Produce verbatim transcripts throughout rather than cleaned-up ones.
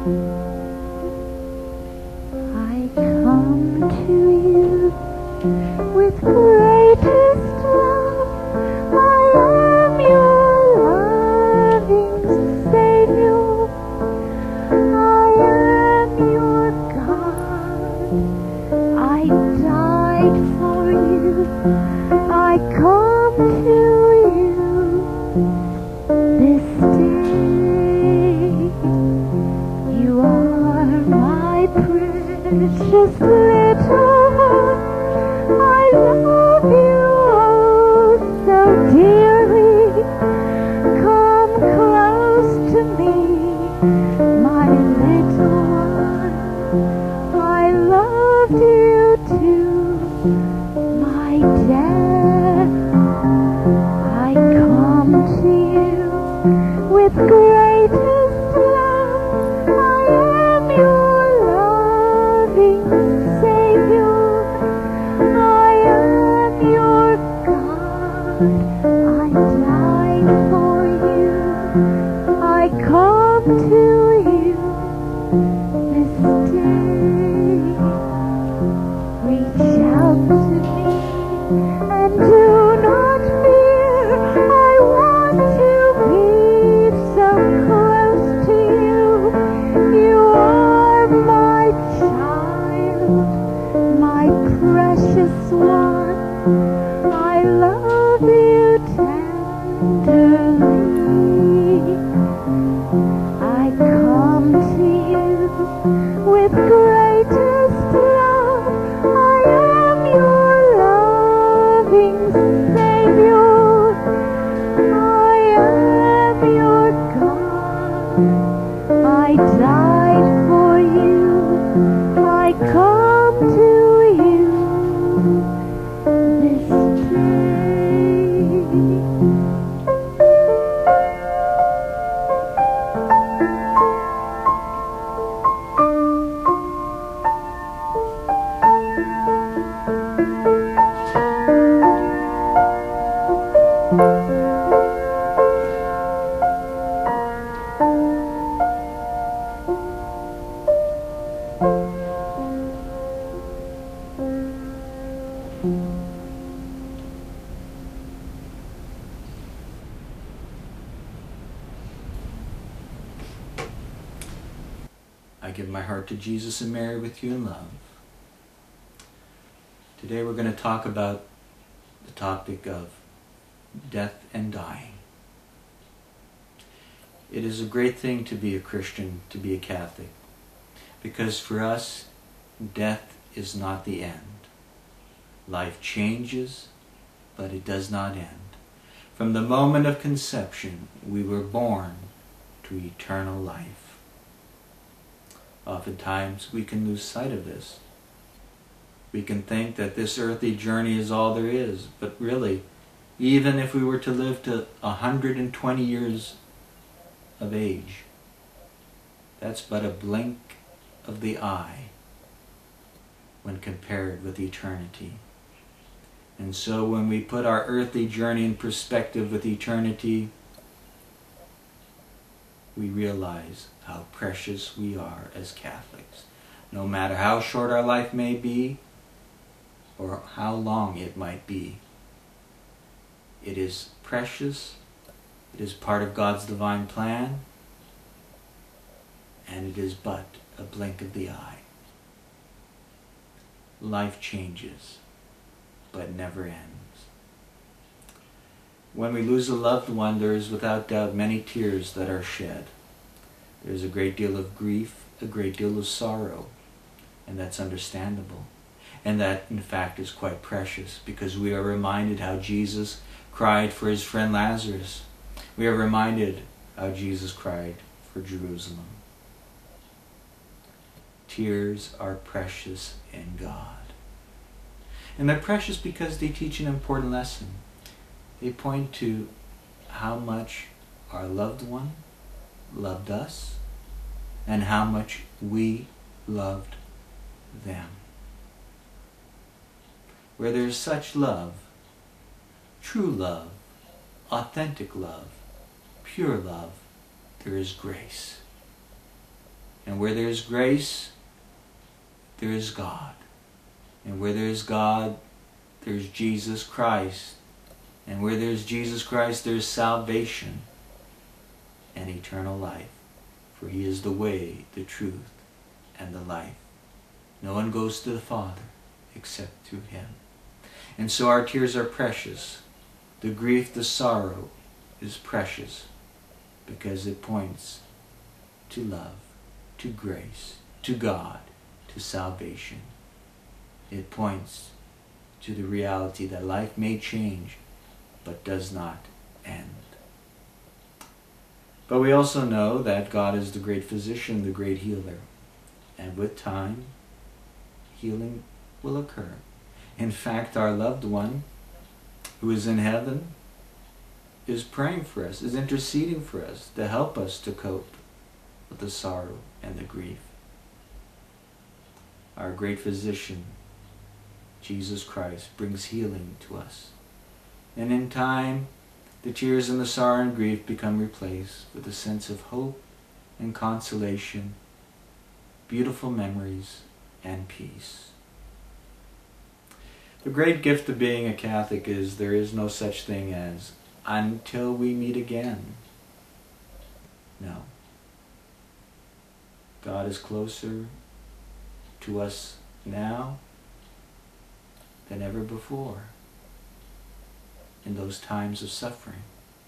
I come to you with greatest love. I am your loving Savior. I am your God. I died for you. I come to you this day. You are my precious little heart. I love you oh so dearly. Come close to me, my little one. I loved you to my death. I come to you with greatest love. I am your loving Savior. I am your God. I died for you. I come to you this day. Reach out to me and do not fear. I want to be so close to you. You are my child, my precious one. I love you tenderly. I come to you with greatest love. I am your loving Savior. I am your God. I died for you. I come to you this day. I give my heart to Jesus and Mary with you in love. Today we're going to talk about the topic of death and dying. It is a great thing to be a Christian, to be a Catholic, because for us, death is not the end. Life changes, but it does not end. From the moment of conception, we were born to eternal life. Oftentimes, we can lose sight of this. We can think that this earthly journey is all there is, but really, even if we were to live to one hundred twenty years of age, that's but a blink of the eye when compared with eternity. And so when we put our earthly journey in perspective with eternity, we realize how precious we are as Catholics. No matter how short our life may be, or how long it might be, it is precious, it is part of God's divine plan, and it is but a blink of the eye. Life changes, but never ends. When we lose a loved one, there is without doubt many tears that are shed. There is a great deal of grief, a great deal of sorrow, and that's understandable. And that, in fact, is quite precious, because we are reminded how Jesus cried for his friend Lazarus. We are reminded how Jesus cried for Jerusalem. Tears are precious in God. And they're precious because they teach an important lesson. They point to how much our loved one loved us and how much we loved them. Where there is such love, true love, authentic love, pure love, there is grace. And where there is grace, there is God. And where there is God, there is Jesus Christ. And where there is Jesus Christ, there is salvation and eternal life. For He is the way, the truth, and the life. No one goes to the Father except through Him. And so our tears are precious. The grief, the sorrow is precious because it points to love, to grace, to God, to salvation. It points to the reality that life may change but does not end. But we also know that God is the great physician, the great healer. And with time, healing will occur. In fact, our loved one who is in heaven is praying for us, is interceding for us to help us to cope with the sorrow and the grief. Our great physician, Jesus Christ, brings healing to us. And in time, the tears and the sorrow and grief become replaced with a sense of hope and consolation, beautiful memories, and peace. The great gift of being a Catholic is there is no such thing as until we meet again. No. God is closer to us now than ever before in those times of suffering.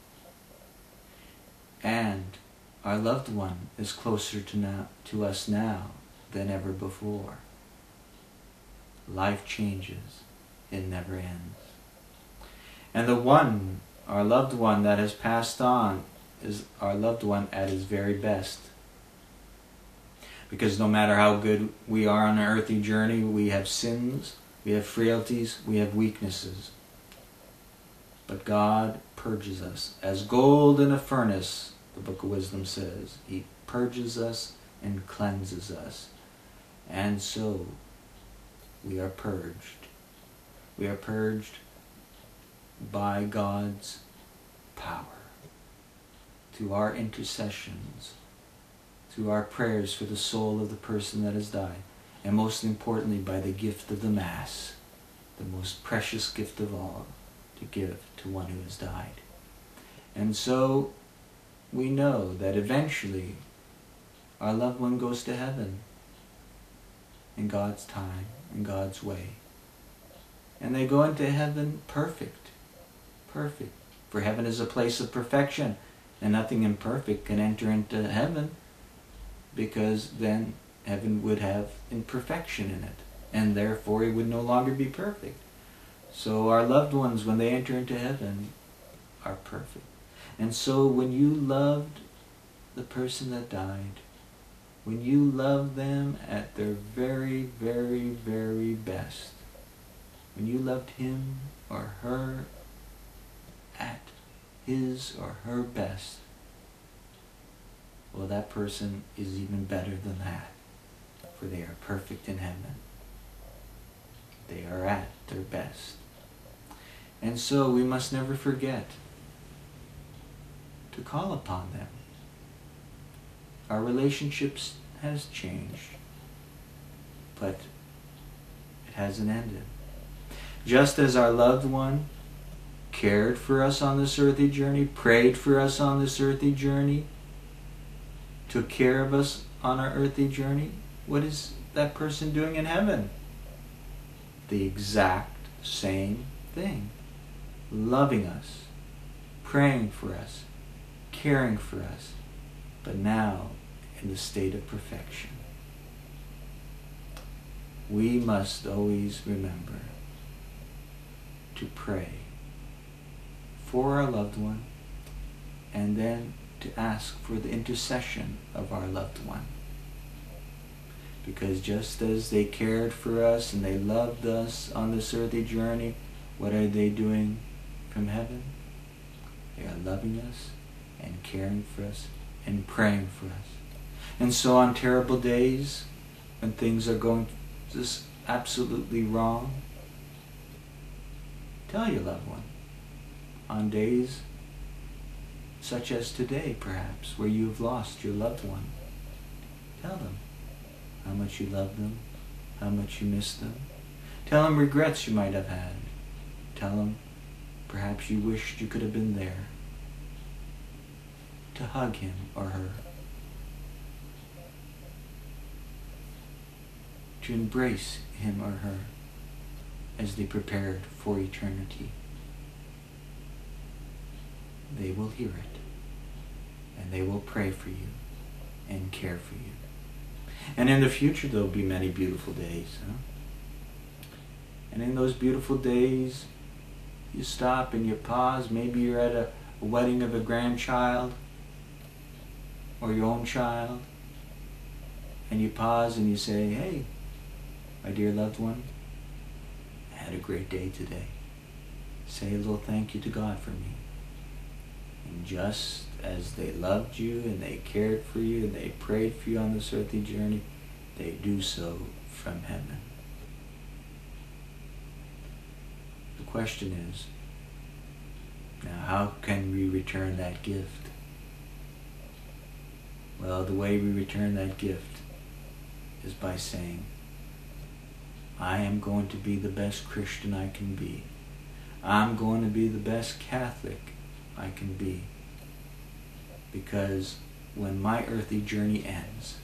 And our loved one is closer to, now, to us now than ever before. Life changes. It never ends. And the one, our loved one that has passed on, is our loved one at his very best. Because no matter how good we are on an earthly journey, we have sins, we have frailties, we have weaknesses. But God purges us. As gold in a furnace, the Book of Wisdom says, He purges us and cleanses us. And so, we are purged. We are purged by God's power. Through our intercessions, through our prayers for the soul of the person that has died, and most importantly by the gift of the Mass, the most precious gift of all, to give to one who has died. And so we know that eventually our loved one goes to heaven in God's time, in God's way. And they go into heaven perfect. Perfect. For heaven is a place of perfection, and nothing imperfect can enter into heaven, because then heaven would have imperfection in it, and therefore it would no longer be perfect. So our loved ones, when they enter into heaven, are perfect. And so when you loved the person that died, when you loved them at their very, very, very best, when you loved him or her at his or her best, well, that person is even better than that, for they are perfect in heaven. They are at their best. And so we must never forget to call upon them. Our relationships has changed, but it hasn't ended. Just as our loved one cared for us on this earthly journey, prayed for us on this earthly journey, took care of us on our earthly journey, what is that person doing in heaven? The exact same thing. Loving us, praying for us, caring for us, but now in the state of perfection. We must always remember to pray for our loved one, and then to ask for the intercession of our loved one. Because just as they cared for us and they loved us on this earthly journey, what are they doing from heaven? They are loving us and caring for us and praying for us. And so on terrible days, when things are going just absolutely wrong, tell your loved one. On days such as today, perhaps, where you've lost your loved one, tell them, much you love them, how much you miss them. Tell them regrets you might have had. Tell them perhaps you wished you could have been there to hug him or her, to embrace him or her as they prepared for eternity. They will hear it, and they will pray for you and care for you. And in the future there'll be many beautiful days. Huh? And in those beautiful days, you stop and you pause. Maybe you're at a, a wedding of a grandchild or your own child, and you pause and you say, hey, my dear loved one, I had a great day today. Say a little thank you to God for me. And just as they loved you and they cared for you and they prayed for you on this earthly journey, they do so from heaven. The question is, now how can we return that gift? Well, the way we return that gift is by saying, I am going to be the best Christian I can be. I'm going to be the best Catholic I can be. Because when my earthly journey ends,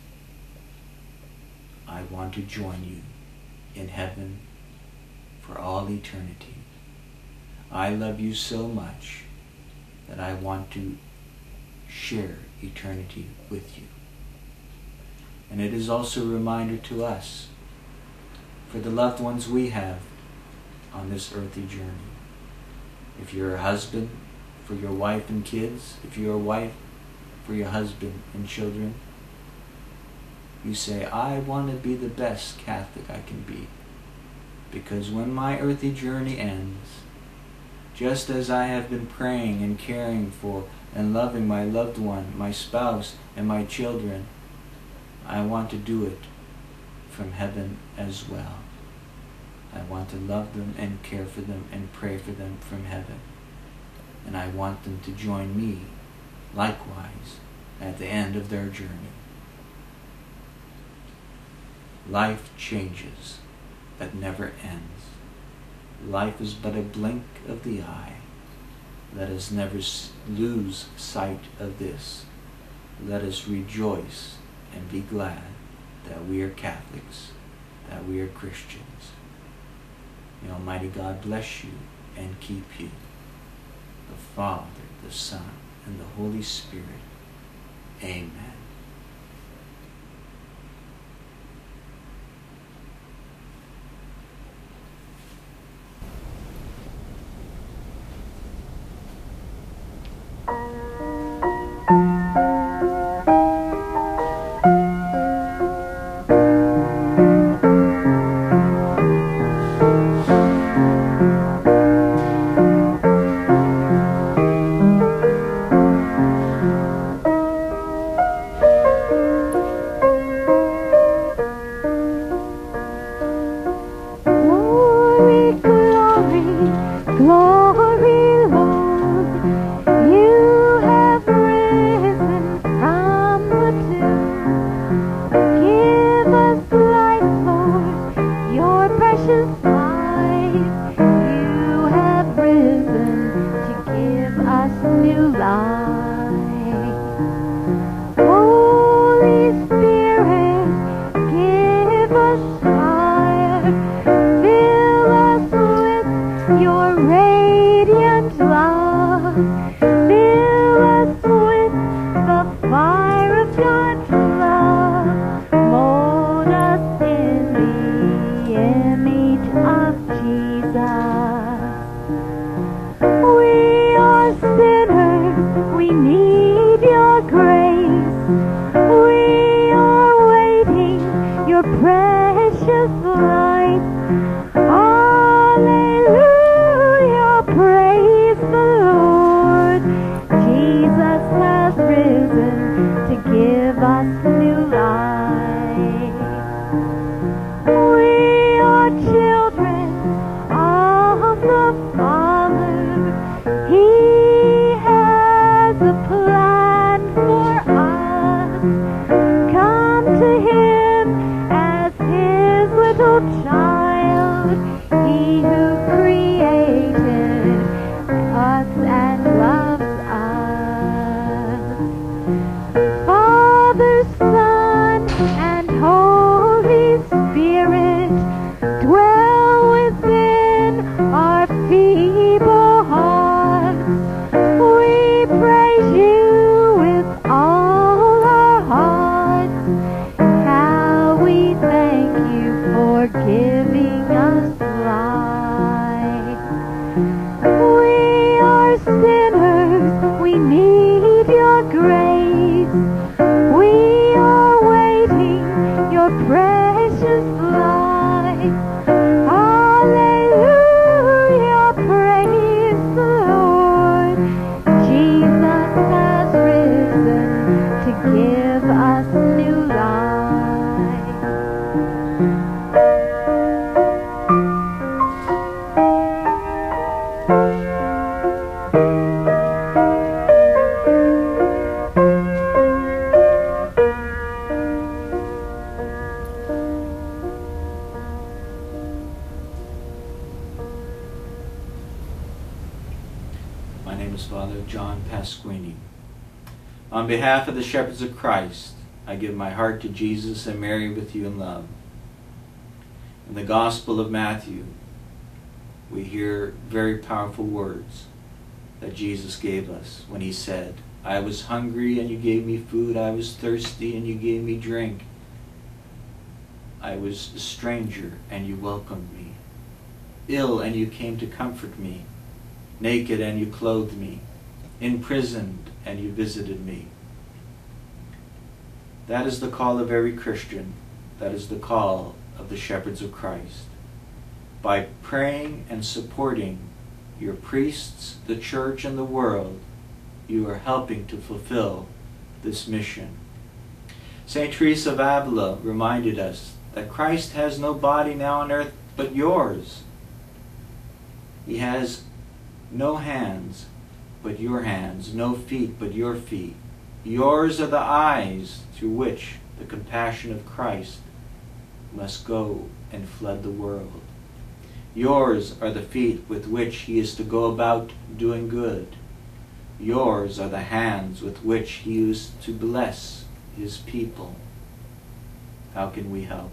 I want to join you in heaven for all eternity. I love you so much that I want to share eternity with you. And it is also a reminder to us, for the loved ones we have on this earthly journey. If you're a husband, for your wife and kids. If you're a wife, for your husband and children. You say, I want to be the best Catholic I can be. Because when my earthly journey ends, just as I have been praying and caring for and loving my loved one, my spouse, and my children, I want to do it from heaven as well. I want to love them and care for them and pray for them from heaven. And I want them to join me likewise at the end of their journey. Life changes, but never ends. Life is but a blink of the eye. Let us never lose sight of this. Let us rejoice and be glad that we are Catholics, that we are Christians. May Almighty God bless you and keep you. The Father, the Son, and the Holy Spirit. Amen. Come to Him and little child, He who created us and loves us. Father, Son, and Holy Spirit, dwell within our feeble hearts. We praise you with all our hearts. How we thank you for giving us life. We are sinners, we need your grace. We are waiting your precious light. Hallelujah, praise the Lord. Jesus has risen to give us new life. My name is Father John Pasquini. On behalf of the Shepherds of Christ, I give my heart to Jesus and Mary with you in love. In the Gospel of Matthew, we hear very powerful words that Jesus gave us when he said, I was hungry and you gave me food. I was thirsty and you gave me drink. I was a stranger and you welcomed me. Ill and you came to comfort me. Naked and you clothed me. Imprisoned and you visited me. That is the call of every Christian. That is the call of the Shepherds of Christ. By praying and supporting your priests, the church, and the world, you are helping to fulfill this mission. Saint Teresa of Avila reminded us that Christ has no body now on earth but yours. He has no hands but your hands, no feet but your feet. Yours are the eyes through which the compassion of Christ must go and flood the world. Yours are the feet with which he is to go about doing good. Yours are the hands with which he is to bless his people. How can we help?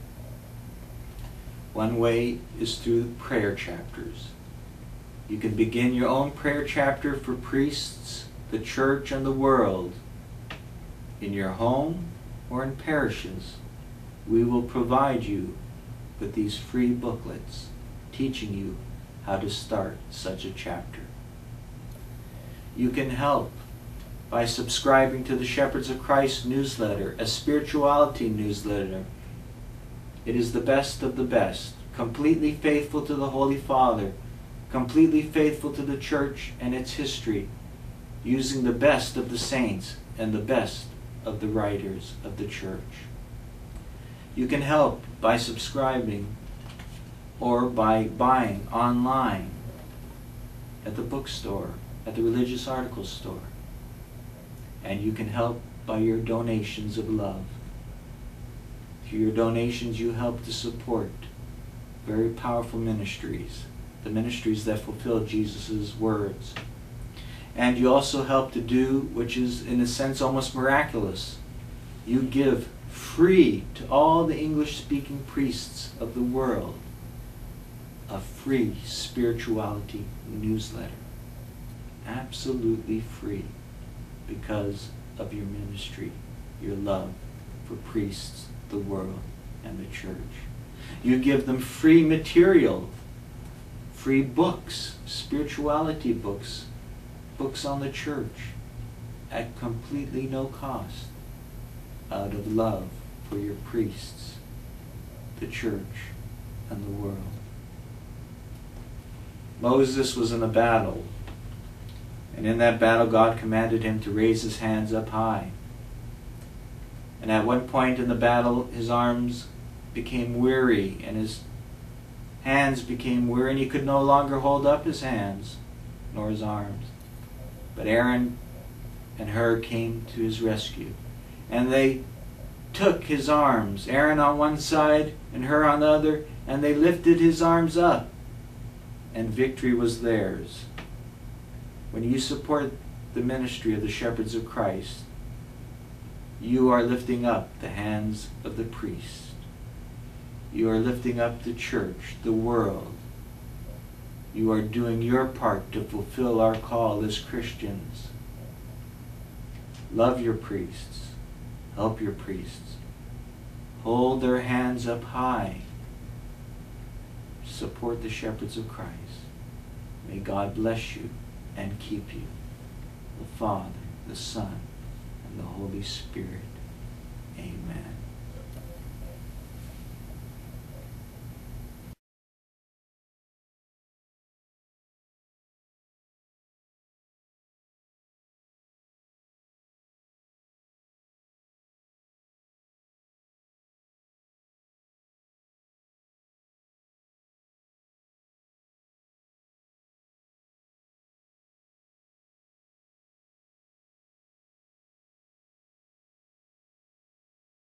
One way is through prayer chapters. You can begin your own prayer chapter for priests, the church, and the world. In your home or in parishes, we will provide you with these free booklets teaching you how to start such a chapter. You can help by subscribing to the Shepherds of Christ newsletter, a spirituality newsletter. It is the best of the best, completely faithful to the Holy Father, completely faithful to the Church and its history, using the best of the saints and the best of the writers of the Church. You can help by subscribing or by buying online at the bookstore, at the religious article store. And you can help by your donations of love. Through your donations you help to support very powerful ministries, the ministries that fulfill Jesus' words. And you also help to do, which is in a sense almost miraculous, you give free to all the English-speaking priests of the world a free spirituality newsletter. Absolutely free, because of your ministry, your love for priests, the world, and the church. You give them free material, free books, spirituality books, books on the church, at completely no cost, out of love for your priests, the church, and the world. Moses was in a battle, and in that battle God commanded him to raise his hands up high. And at one point in the battle his arms became weary and his hands became weary, and he could no longer hold up his hands nor his arms. But Aaron and Hur came to his rescue, and they took his arms, Aaron on one side and her on the other, and they lifted his arms up, and victory was theirs. When you support the ministry of the Shepherds of Christ, you are lifting up the hands of the priest. You are lifting up the church, the world. You are doing your part to fulfill our call as Christians. Love your priests. Help your priests. Hold their hands up high. Support the Shepherds of Christ. May God bless you and keep you. The Father, the Son, and the Holy Spirit. Amen.